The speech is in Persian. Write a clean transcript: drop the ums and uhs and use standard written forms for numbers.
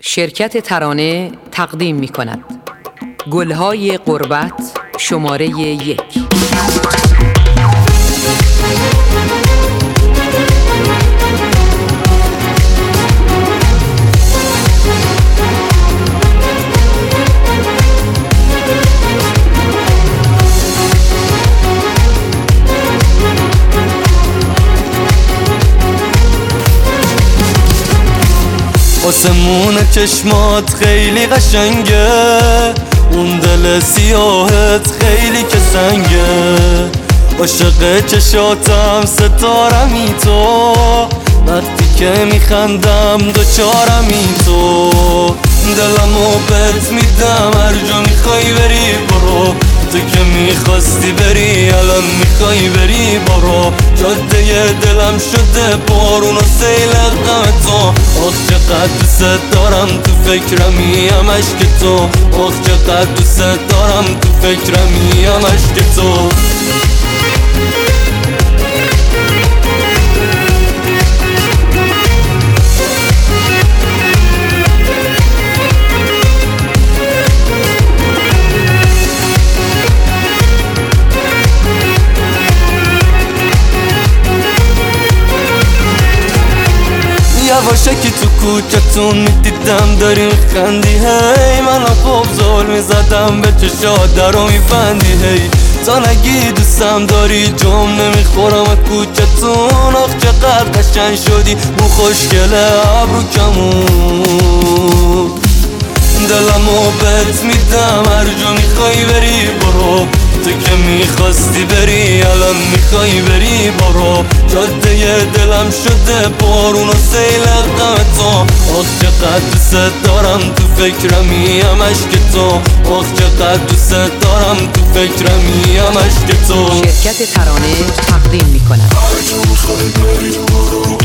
شرکت ترانه تقدیم می کند گلهای غربت شماره 1. آسمون چشمات خیلی قشنگه، اون دل سیاهت خیلی که سنگه. عاشق چشاتم ستارمی تو، وقتی که میخندم دوچارمی تو. دلمو بهت میدم هر جا میخوای بری برو، تو که میخواستی بری الان میخوای بری برو. جاده دلم شده بارون و سیل غم تو. آخ چقدر دوست دارم تو فکرمی همش که تو. آخ چقدر دوست دارم تو فکرمی همش که تو. یواشکی تو کوچتون میدیدم داری میخندی هی. منم خوب زول میزدم به چشات درو میبندی هی. تا نگی دوستم داری جم نمیخورم از کوچتون. آخ چقدر قشنگ شدی بو خوشگله ابرو کمون. دلمو بهت میدم هر جا میخوای بری برو، تو که میخواستی بری الان میخوای بری برو. جاده دلم شده بارون و سیل غم تو. آخ چقدر دوست دارم تو فکرمی همش که تو. آخ چقدر دوست دارم تو فکرمی همش که تو. شرکت ترانه تقدیم می کند هر جا میخوای بری برو،